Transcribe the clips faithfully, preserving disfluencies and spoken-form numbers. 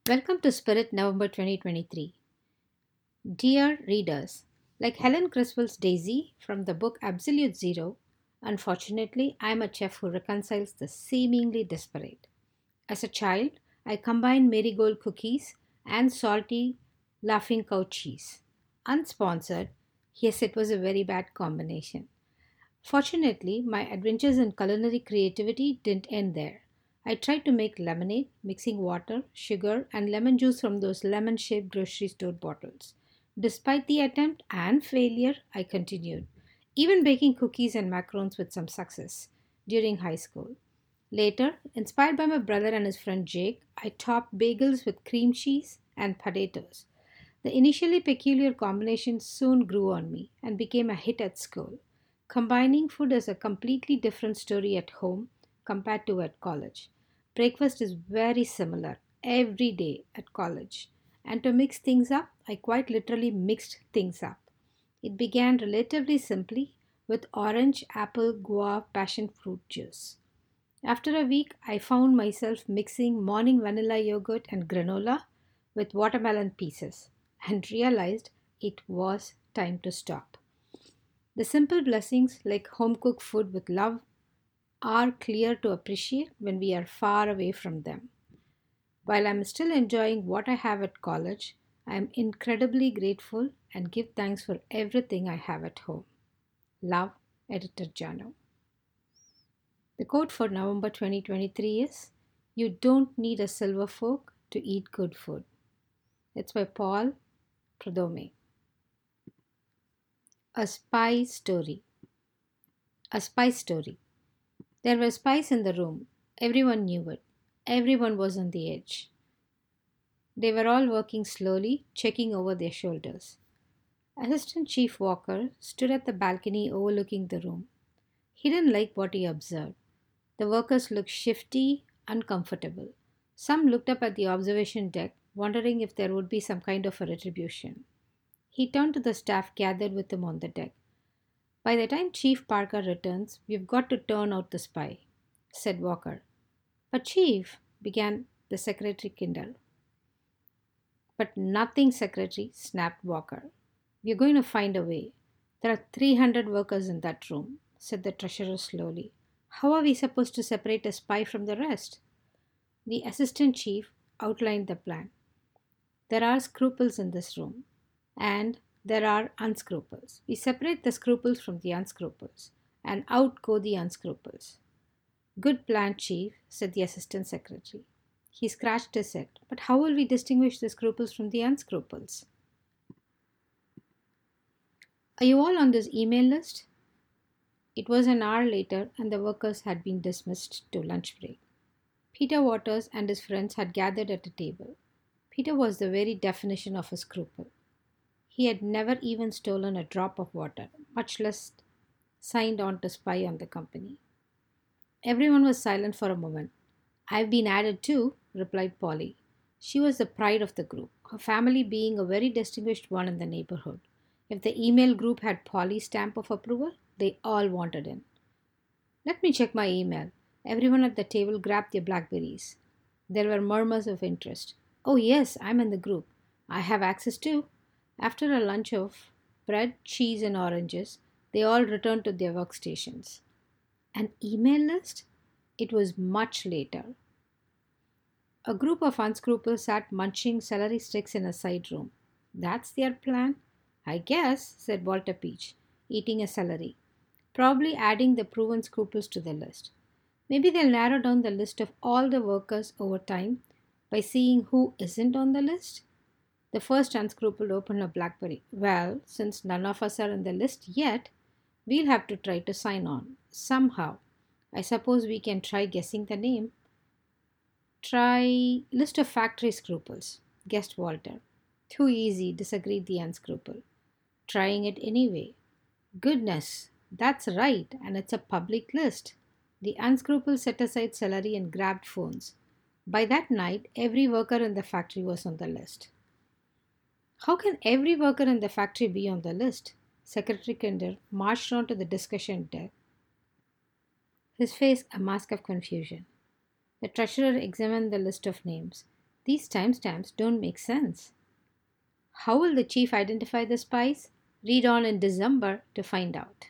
Welcome to Spirit November twenty twenty-three. Dear readers, like Helen Criswell's Daisy from the book Absolute Zero, unfortunately, I am a chef who reconciles the seemingly disparate. As a child, I combined marigold cookies and salty laughing cow cheese. Unsponsored, yes, it was a very bad combination. Fortunately, my adventures in culinary creativity didn't end there. I tried to make lemonade, mixing water, sugar, and lemon juice from those lemon shaped grocery store bottles. Despite the attempt and failure, I continued, even baking cookies and macarons with some success during high school. Later, inspired by my brother and his friend Jake, I topped bagels with cream cheese and potatoes. The initially peculiar combination soon grew on me and became a hit at school. Combining food is a completely different story at home compared to at college. Breakfast is very similar every day at college. And to mix things up, I quite literally mixed things up. It began relatively simply with orange, apple, guava, passion fruit juice. After a week, I found myself mixing morning vanilla yogurt and granola with watermelon pieces and realized it was time to stop. The simple blessings like home cooked food with love are clear to appreciate when we are far away from them. While I'm still enjoying what I have at college, I am incredibly grateful and give thanks for everything I have at home. Love, Editor Jano. The quote for November twenty twenty-three is: You don't need a silver fork to eat good food. It's by Paul Prudhomme. A spy story. A spy story. There were spies in the room. Everyone knew it. Everyone was on the edge. They were all working slowly, checking over their shoulders. Assistant Chief Walker stood at the balcony overlooking the room. He didn't like what he observed. The workers looked shifty, uncomfortable. Some looked up at the observation deck, wondering if there would be some kind of a retribution. He turned to the staff gathered with him on the deck. By the time Chief Parker returns, we've got to turn out the spy, said Walker. But, Chief, began the Secretary Kindle. But nothing, Secretary, snapped Walker. We're going to find a way. There are three hundred workers in that room, said the Treasurer slowly. How are we supposed to separate a spy from the rest? The Assistant Chief outlined the plan. There are scruples in this room, and there are unscruples. We separate the scruples from the unscruples, and out go the unscruples. Good plan, Chief, said the Assistant Secretary. He scratched his head. But how will we distinguish the scruples from the unscruples? Are you all on this email list? It was an hour later, and the workers had been dismissed to lunch break. Peter Waters and his friends had gathered at a table. Peter was the very definition of a scruple. He had never even stolen a drop of water, much less signed on to spy on the company. Everyone was silent for a moment. I've been added too, replied Polly. She was the pride of the group, her family being a very distinguished one in the neighborhood. If the email group had Polly's stamp of approval, they all wanted in. Let me check my email. Everyone at the table grabbed their blackberries. There were murmurs of interest. Oh, yes, I'm in the group. I have access too. After a lunch of bread, cheese, and oranges, they all returned to their workstations. An email list? It was much later. A group of unscruples sat munching celery sticks in a side room. That's their plan? I guess, said Walter Peach, eating a celery, probably adding the proven scruples to the list. Maybe they'll narrow down the list of all the workers over time by seeing who isn't on the list. The first unscrupled opened a blackberry. Well, since none of us are on the list yet, we'll have to try to sign on, somehow. I suppose we can try guessing the name. Try list of factory scruples, guessed Walter. Too easy, disagreed the unscruple. Trying it anyway. Goodness, that's right, and it's a public list. The unscruple set aside celery and grabbed phones. By that night, every worker in the factory was on the list. How can every worker in the factory be on the list? Secretary Kinder marched on to the discussion deck, his face a mask of confusion. The treasurer examined the list of names. These timestamps don't make sense. How will the chief identify the spice? Read on in December to find out.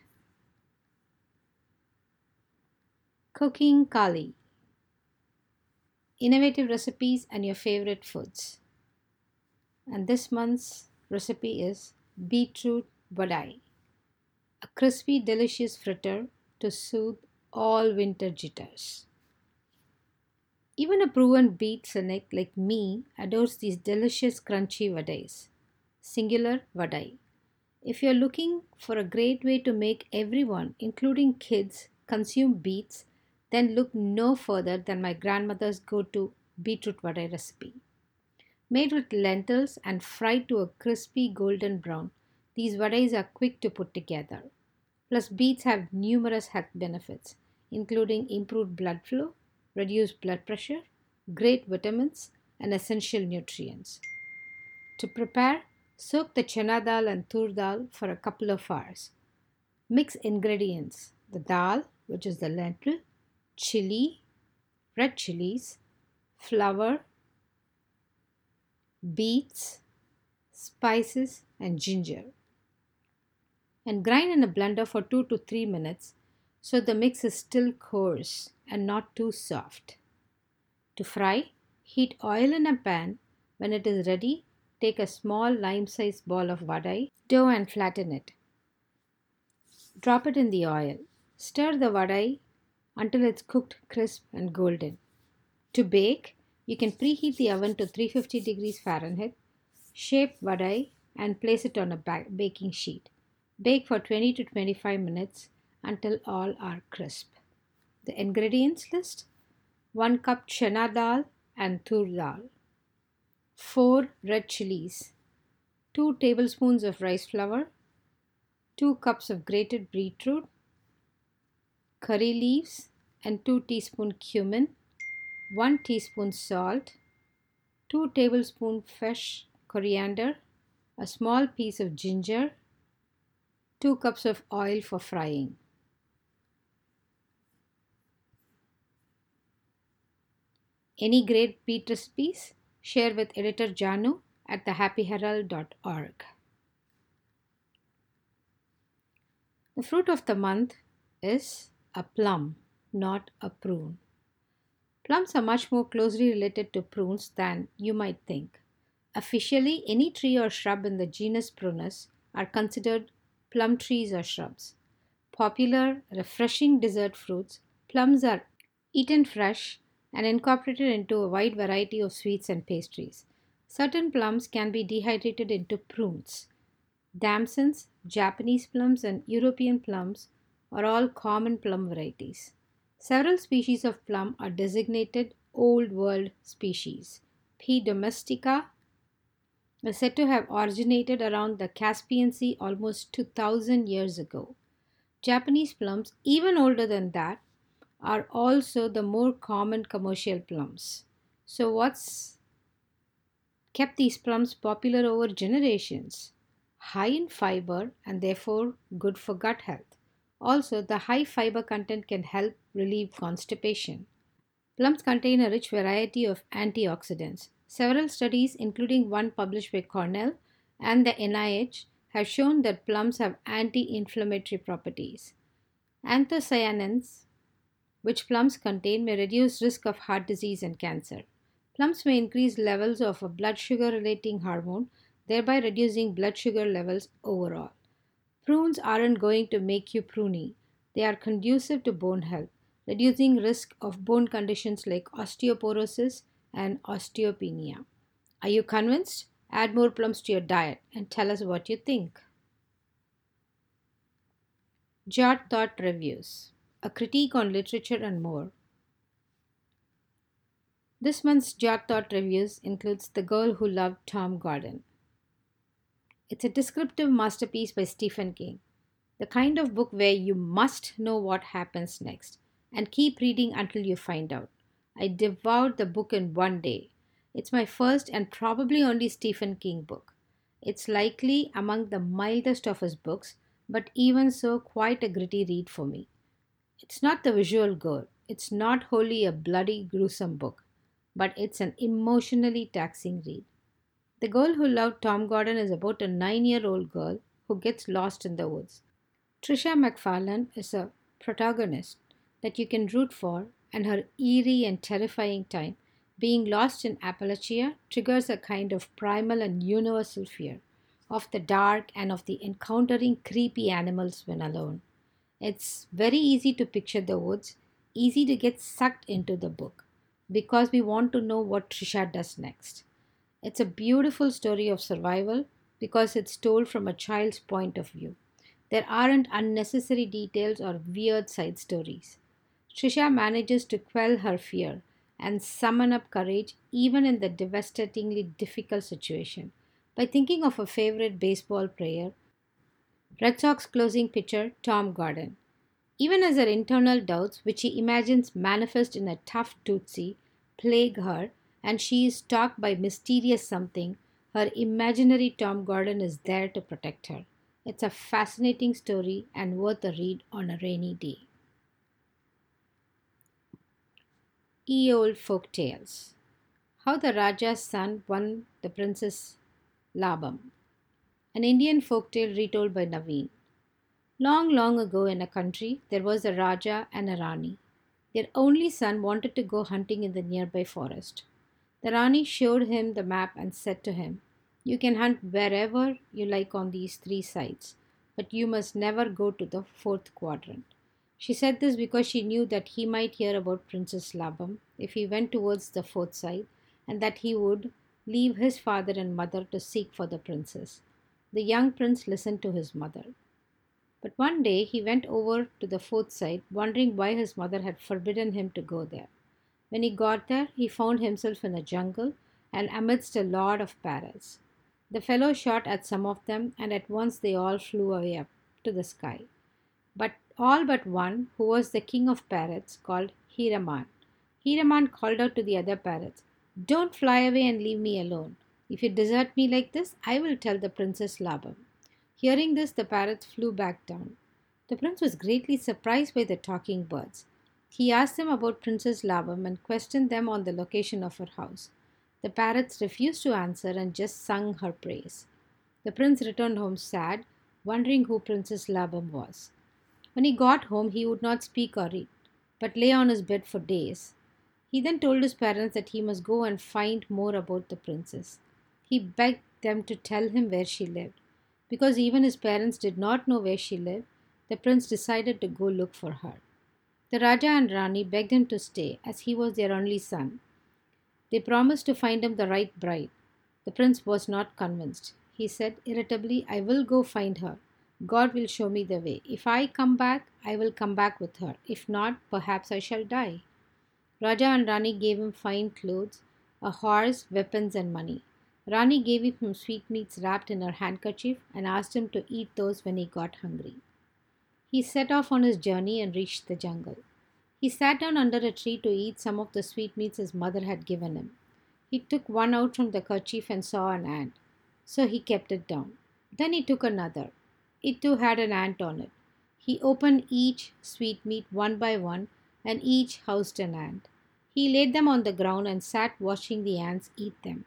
Cooking Kali. Innovative recipes and your favorite foods. And this month's recipe is beetroot vadai, a crispy, delicious fritter to soothe all winter jitters. Even a proven beet cynic like me adores these delicious crunchy vadais. Singular vadai. If you're looking for a great way to make everyone, including kids, consume beets, then look no further than my grandmother's go to beetroot vadai recipe. Made with lentils and fried to a crispy golden brown, these vadais are quick to put together. Plus, beets have numerous health benefits, including improved blood flow, reduced blood pressure, great vitamins, and essential nutrients. To prepare, soak the chana dal and tur dal for a couple of hours. Mix ingredients: the dal, which is the lentil, chili, red chilies, flour, beets, spices, and ginger. And grind in a blender for two to three minutes so the mix is still coarse and not too soft. To fry, heat oil in a pan. When it is ready, take a small lime-sized ball of vadai dough and flatten it. Drop it in the oil. Stir the vadai until it's cooked crisp and golden. To bake, you can preheat the oven to three hundred fifty degrees Fahrenheit, shape vadai and place it on a baking sheet. Bake for twenty to twenty-five minutes until all are crisp. The ingredients list: one cup chana dal and tur dal, four red chilies, two tablespoons of rice flour, two cups of grated beetroot, curry leaves and two teaspoons cumin, one teaspoon salt, two tablespoons fresh coriander, a small piece of ginger, two cups of oil for frying. Any great beet recipes? Share with editor Janu at the happy herald dot org. The fruit of the month is a plum, not a prune. Plums are much more closely related to prunes than you might think. Officially, any tree or shrub in the genus Prunus are considered plum trees or shrubs. Popular, refreshing dessert fruits, plums are eaten fresh and incorporated into a wide variety of sweets and pastries. Certain plums can be dehydrated into prunes. Damsons, Japanese plums, and European plums are all common plum varieties. Several species of plum are designated Old World species. P. domestica is said to have originated around the Caspian Sea almost two thousand years ago. Japanese plums, even older than that, are also the more common commercial plums. So, what's kept these plums popular over generations? High in fiber and therefore good for gut health. Also, the high fiber content can help relieve constipation. Plums contain a rich variety of antioxidants. Several studies, including one published by Cornell and the N I H, have shown that plums have anti-inflammatory properties. Anthocyanins, which plums contain, may reduce risk of heart disease and cancer. Plums may increase levels of a blood sugar relating hormone, thereby reducing blood sugar levels overall. Prunes aren't going to make you pruny. They are conducive to bone health, reducing risk of bone conditions like osteoporosis and osteopenia. Are you convinced? Add more plums to your diet and tell us what you think. Jot Thought Reviews, a critique on literature and more. This month's Jot Thought Reviews includes The Girl Who Loved Tom Gordon. It's a descriptive masterpiece by Stephen King, the kind of book where you must know what happens next and keep reading until you find out. I devoured the book in one day. It's my first and probably only Stephen King book. It's likely among the mildest of his books, but even so, quite a gritty read for me. It's not the visual gore. It's not wholly a bloody, gruesome book. but it's an emotionally taxing read. The Girl Who Loved Tom Gordon is about a nine year old girl who gets lost in the woods. Trisha McFarlane is a protagonist that you can root for, and her eerie and terrifying time being lost in Appalachia triggers a kind of primal and universal fear of the dark and of the encountering creepy animals when alone. It's very easy to picture the woods, easy to get sucked into the book because we want to know what Trisha does next. It's a beautiful story of survival because it's told from a child's point of view. There aren't unnecessary details or weird side stories. Trisha manages to quell her fear and summon up courage even in the devastatingly difficult situation by thinking of a favorite baseball player, Red Sox closing pitcher Tom Gordon. Even as her internal doubts, which she imagines manifest in a tough Tootsie, plague her, and she is stalked by mysterious something, her imaginary Tom Gordon is there to protect her. It's a fascinating story and worth a read on a rainy day. Ye Old Folk Tales. How the Raja's Son Won the Princess Labam. An Indian folk tale retold by Naveen. Long, long ago in a country, there was a Raja and a Rani. Their only son wanted to go hunting in the nearby forest. The Rani showed him the map and said to him, "You can hunt wherever you like on these three sides, but you must never go to the fourth quadrant." She said this because she knew that he might hear about Princess Labam if he went towards the fourth side, and that he would leave his father and mother to seek for the princess. The young prince listened to his mother. But one day he went over to the fourth side, wondering why his mother had forbidden him to go there. When he got there, he found himself in a jungle and amidst a lot of parrots. The fellow shot at some of them, and at once they all flew away up to the sky. But all but one, who was the king of parrots, called Hiraman. Hiraman called out to the other parrots, "Don't fly away and leave me alone. If you desert me like this, I will tell the Princess Labam." Hearing this, the parrots flew back down. The prince was greatly surprised by the talking birds. He asked them about Princess Labam and questioned them on the location of her house. The parrots refused to answer and just sung her praise. The prince returned home sad, wondering who Princess Labam was. When he got home, he would not speak or read, but lay on his bed for days. He then told his parents that he must go and find more about the princess. He begged them to tell him where she lived. Because even his parents did not know where she lived, the prince decided to go look for her. The Raja and Rani begged him to stay, as he was their only son. They promised to find him the right bride. The prince was not convinced. He said irritably, "I will go find her. God will show me the way. If I come back, I will come back with her. If not, perhaps I shall die." Raja and Rani gave him fine clothes, a horse, weapons, and money. Rani gave him sweetmeats wrapped in her handkerchief and asked him to eat those when he got hungry. He set off on his journey and reached the jungle. He sat down under a tree to eat some of the sweetmeats his mother had given him. He took one out from the kerchief and saw an ant, so he kept it down. Then he took another. It too had an ant on it. He opened each sweetmeat one by one, and each housed an ant. He laid them on the ground and sat watching the ants eat them.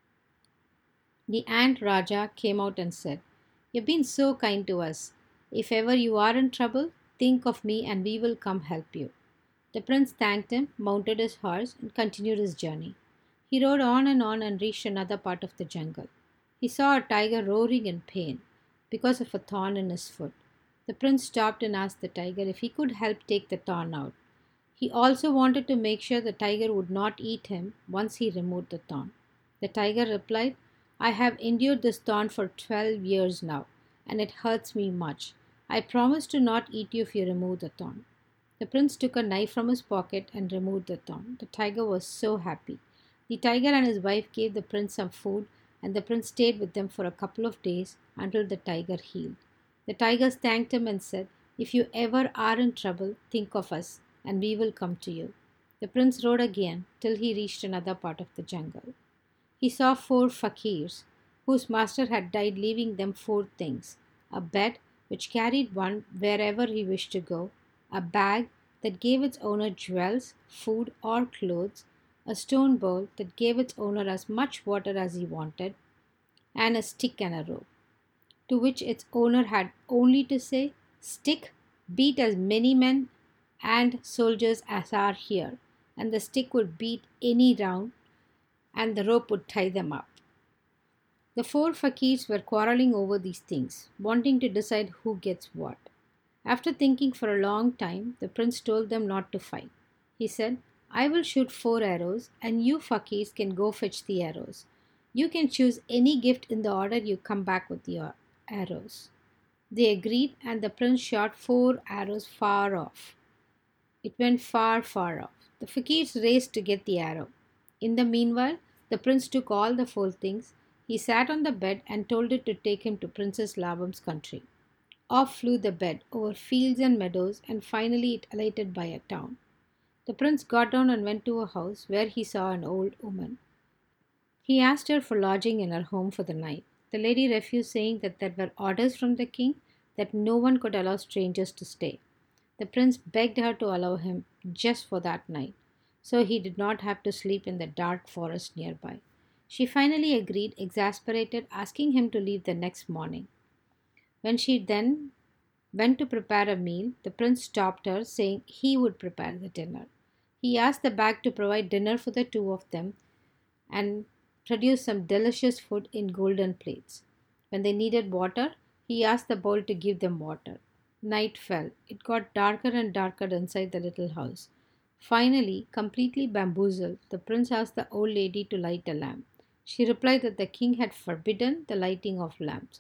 The ant Raja came out and said, "You've been so kind to us. If ever you are in trouble, think of me and we will come help you." The prince thanked him, mounted his horse, and continued his journey. He rode on and on and reached another part of the jungle. He saw a tiger roaring in pain because of a thorn in his foot. The prince stopped and asked the tiger if he could help take the thorn out. He also wanted to make sure the tiger would not eat him once he removed the thorn. The tiger replied, "I have endured this thorn for twelve years now, and it hurts me much. I promise to not eat you if you remove the thorn." The prince took a knife from his pocket and removed the thorn. The tiger was so happy. The tiger and his wife gave the prince some food, and the prince stayed with them for a couple of days until the tiger healed. The tigers thanked him and said, "If you ever are in trouble, think of us, and we will come to you." The prince rode again till he reached another part of the jungle. He saw four fakirs, whose master had died, leaving them four things: a bed, which carried one wherever he wished to go, a bag that gave its owner jewels, food, or clothes, a stone bowl that gave its owner as much water as he wanted, and a stick and a rope, to which its owner had only to say, "Stick, beat as many men and soldiers as are here," and the stick would beat any round, and the rope would tie them up. The four fakirs were quarreling over these things, wanting to decide who gets what. After thinking for a long time, the prince told them not to fight. He said, "I will shoot four arrows, and you fakirs can go fetch the arrows. You can choose any gift in the order you come back with your arrows." They agreed, and the prince shot four arrows far off. It went far, far off. The fakirs raced to get the arrow. In the meanwhile, the prince took all the four things. He sat on the bed and told it to take him to Princess Labam's country. Off flew the bed over fields and meadows, and finally it alighted by a town. The prince got down and went to a house where he saw an old woman. He asked her for lodging in her home for the night. The lady refused, saying that there were orders from the king that no one could allow strangers to stay. The prince begged her to allow him just for that night, so he did not have to sleep in the dark forest nearby. She finally agreed, exasperated, asking him to leave the next morning. When she then went to prepare a meal, the prince stopped her, saying he would prepare the dinner. He asked the bag to provide dinner for the two of them and produce some delicious food in golden plates. When they needed water, he asked the bowl to give them water. Night fell. It got darker and darker inside the little house. Finally, completely bamboozled, the prince asked the old lady to light a lamp. She replied that the king had forbidden the lighting of lamps.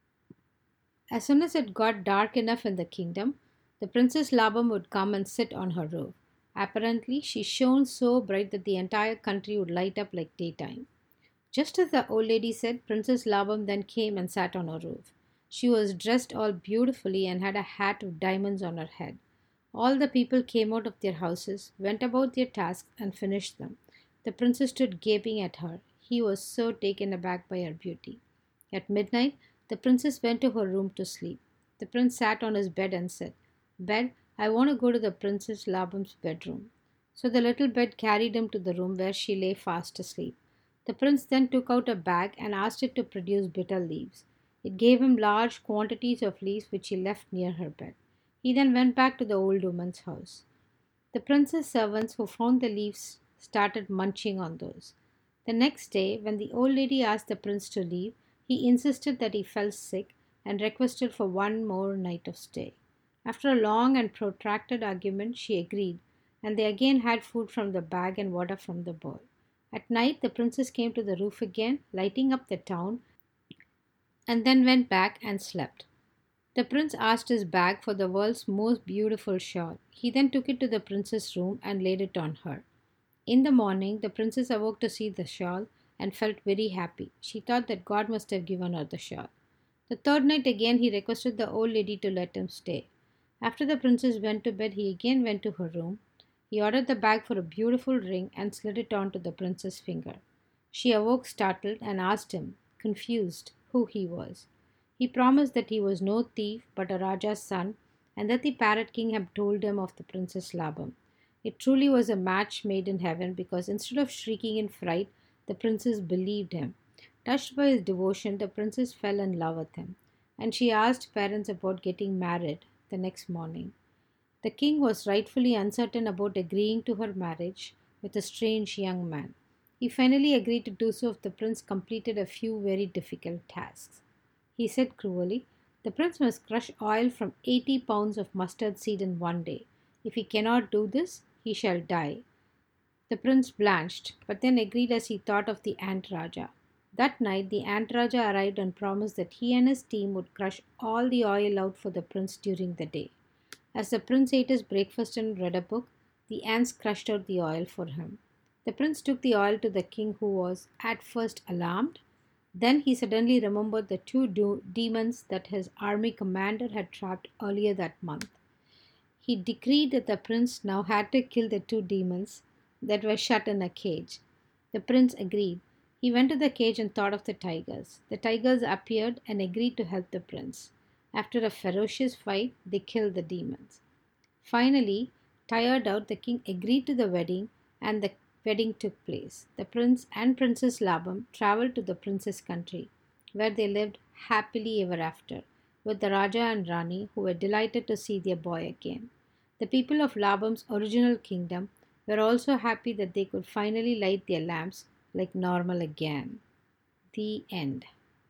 As soon as it got dark enough in the kingdom, the Princess Labam would come and sit on her roof. Apparently, she shone so bright that the entire country would light up like daytime. Just as the old lady said, Princess Labam then came and sat on her roof. She was dressed all beautifully and had a hat of diamonds on her head. All the people came out of their houses, went about their tasks, and finished them. The princess stood gaping at her. He was so taken aback by her beauty. At midnight, the princess went to her room to sleep. The prince sat on his bed and said, "Bed, I want to go to the Princess Labam's bedroom." So the little bed carried him to the room where she lay fast asleep. The prince then took out a bag and asked it to produce bitter leaves. It gave him large quantities of leaves which he left near her bed. He then went back to the old woman's house. The prince's servants who found the leaves started munching on those. The next day, when the old lady asked the prince to leave, he insisted that he felt sick and requested for one more night of stay. After a long and protracted argument, she agreed, and they again had food from the bag and water from the bowl. At night, the princess came to the roof again, lighting up the town, and then went back and slept. The prince asked his bag for the world's most beautiful shawl. He then took it to the princess' room and laid it on her. In the morning, the princess awoke to see the shawl and felt very happy. She thought that God must have given her the shawl. The third night again he requested the old lady to let him stay. After the princess went to bed, he again went to her room. He ordered the bag for a beautiful ring and slid it on to the princess' finger. She awoke startled and asked him, confused, who he was. He promised that he was no thief but a Raja's son, and that the parrot king had told him of the Princess Labam. It truly was a match made in heaven, because instead of shrieking in fright, the princess believed him. Touched by his devotion, the princess fell in love with him, and she asked parents about getting married the next morning. The king was rightfully uncertain about agreeing to her marriage with a strange young man. He finally agreed to do so if the prince completed a few very difficult tasks. He said cruelly, "The prince must crush oil from eighty pounds of mustard seed in one day. If he cannot do this, he shall die." The prince blanched, but then agreed as he thought of the Ant Raja. That night, the Ant Raja arrived and promised that he and his team would crush all the oil out for the prince during the day. As the prince ate his breakfast and read a book, the ants crushed out the oil for him. The prince took the oil to the king, who was at first alarmed. Then he suddenly remembered the two do- demons that his army commander had trapped earlier that month. He decreed that the prince now had to kill the two demons that were shut in a cage. The prince agreed. He went to the cage and thought of the tigers. The tigers appeared and agreed to help the prince. After a ferocious fight, they killed the demons. Finally, tired out, the king agreed to the wedding, and the wedding took place. The prince and Princess Labam traveled to the prince's country, where they lived happily ever after, with the Raja and Rani, who were delighted to see their boy again. The people of Labam's original kingdom were also happy that they could finally light their lamps like normal again. The end.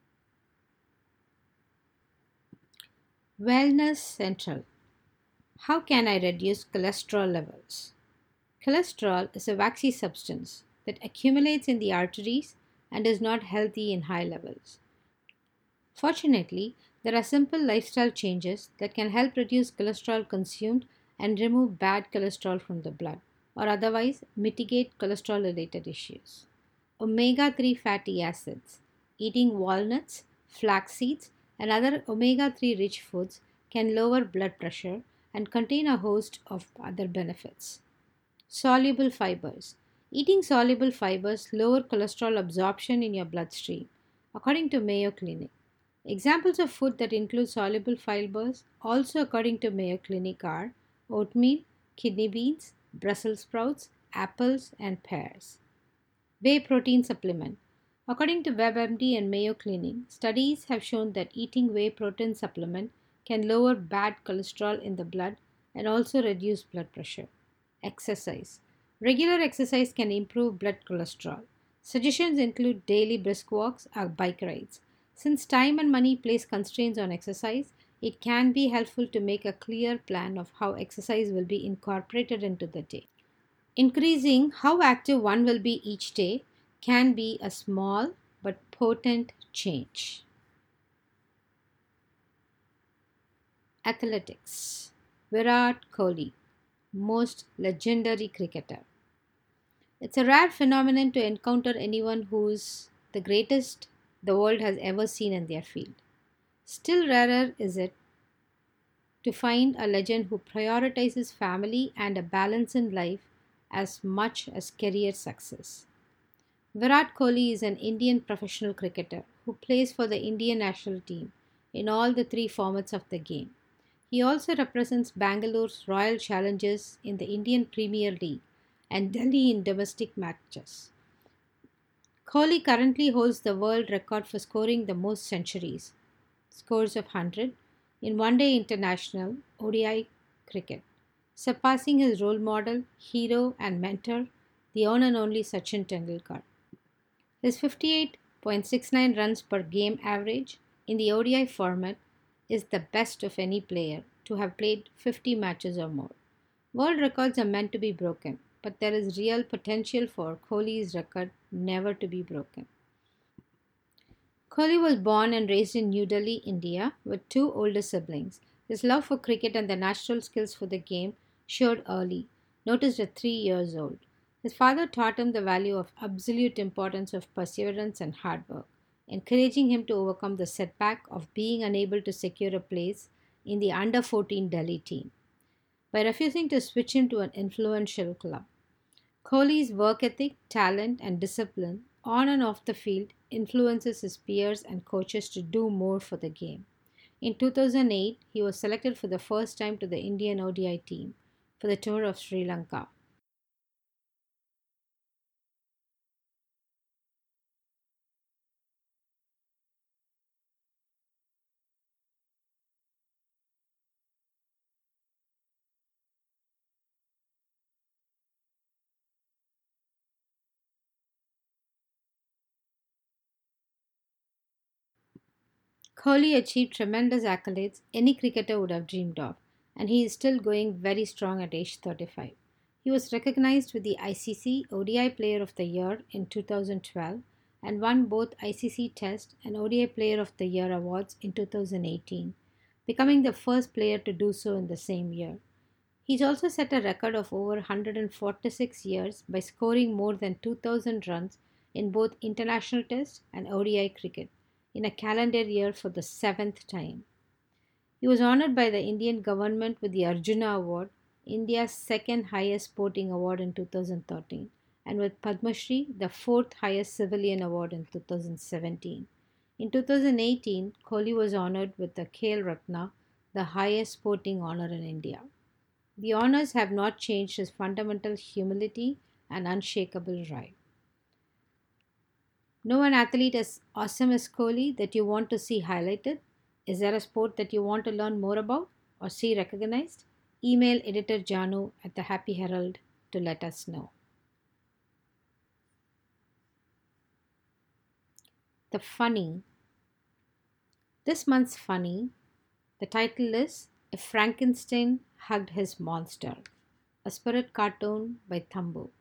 Wellness Central. How can I reduce cholesterol levels? Cholesterol is a waxy substance that accumulates in the arteries and is not healthy in high levels. Fortunately, there are simple lifestyle changes that can help reduce cholesterol consumed and remove bad cholesterol from the blood, or otherwise mitigate cholesterol related issues. Omega three fatty acids. Eating walnuts, flax seeds, and other omega three rich foods can lower blood pressure and contain a host of other benefits. Soluble fibers. Eating soluble fibers lower cholesterol absorption in your bloodstream, according to Mayo Clinic. Examples of food that include soluble fibers, also according to Mayo Clinic, are oatmeal, kidney beans, Brussels sprouts, apples, and pears. Whey protein supplement. According to WebMD and Mayo Clinic, studies have shown that eating whey protein supplement can lower bad cholesterol in the blood and also reduce blood pressure. Exercise. Regular exercise can improve blood cholesterol. Suggestions include daily brisk walks or bike rides. Since time and money place constraints on exercise, it can be helpful to make a clear plan of how exercise will be incorporated into the day. Increasing how active one will be each day can be a small but potent change. Athletics. Virat Kohli, most legendary cricketer. It's a rare phenomenon to encounter anyone who's the greatest the world has ever seen in their field. Still rarer is it to find a legend who prioritizes family and a balance in life as much as career success. Virat Kohli is an Indian professional cricketer who plays for the Indian national team in all the three formats of the game. He also represents Bangalore's Royal Challengers in the Indian Premier League and Delhi in domestic matches. Kohli currently holds the world record for scoring the most centuries, scores of one hundred, in one day international O D I cricket, surpassing his role model, hero, and mentor, the one and only Sachin Tendulkar. His fifty-eight point six nine runs per game average in the O D I format is the best of any player to have played fifty matches or more. World records are meant to be broken, but there is real potential for Kohli's record never to be broken. Kohli was born and raised in New Delhi, India, with two older siblings. His love for cricket and the natural skills for the game showed early, noticed at three years old. His father taught him the value of absolute importance of perseverance and hard work, encouraging him to overcome the setback of being unable to secure a place in the under fourteen Delhi team by refusing to switch him to an influential club. Kohli's work ethic, talent, and discipline on and off the field influences his peers and coaches to do more for the game. In two thousand eight, he was selected for the first time to the Indian O D I team for the tour of Sri Lanka. Kohli achieved tremendous accolades any cricketer would have dreamed of, and he is still going very strong at age thirty-five. He was recognized with the I C C O D I Player of the Year in two thousand twelve and won both I C C Test and O D I Player of the Year awards in two thousand eighteen, becoming the first player to do so in the same year. He's also set a record of over one hundred forty-six years by scoring more than two thousand runs in both international Test and O D I cricket in a calendar year for the seventh time. He was honored by the Indian government with the Arjuna Award, India's second highest sporting award in two thousand thirteen, and with Padma Shri, the fourth highest civilian award in two thousand seventeen. In two thousand eighteen, Kohli was honored with the Khel Ratna, the highest sporting honor in India. The honors have not changed his fundamental humility, an unshakable drive. Know an athlete as awesome as Kohli that you want to see highlighted? Is there a sport that you want to learn more about or see recognized? Email editor Janu at the Happy Herald to let us know. The funny. This month's funny, the title is If Frankenstein Hugged His Monster, a spirit cartoon by Thumbo.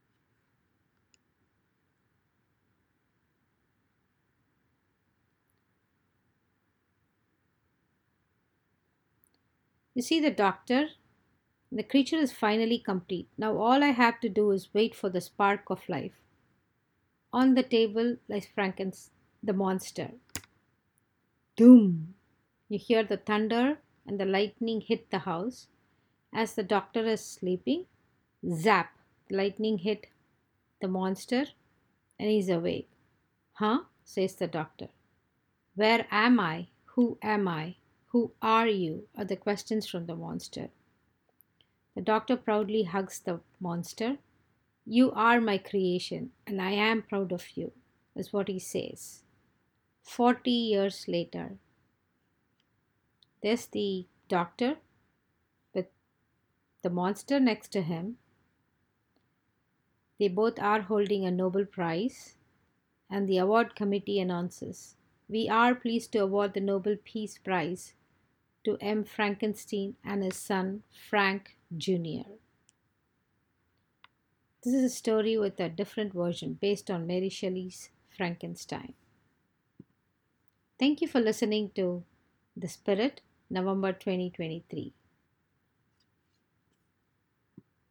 You see the doctor? The creature is finally complete. Now all I have to do is wait for the spark of life. On the table lies Frankenstein, the monster. Doom! You hear the thunder and the lightning hit the house. As the doctor is sleeping, zap! The lightning hit the monster and he's awake. Huh? Says the doctor. Where am I? Who am I? Who are you? Are the questions from the monster. The doctor proudly hugs the monster. You are my creation, and I am proud of you, is what he says. Forty years later, there's the doctor with the monster next to him. They both are holding a Nobel Prize, and the award committee announces, we are pleased to award the Nobel Peace Prize to M. Frankenstein and his son, Frank Junior This is a story with a different version based on Mary Shelley's Frankenstein. Thank you for listening to The Spirit, November twenty twenty-three.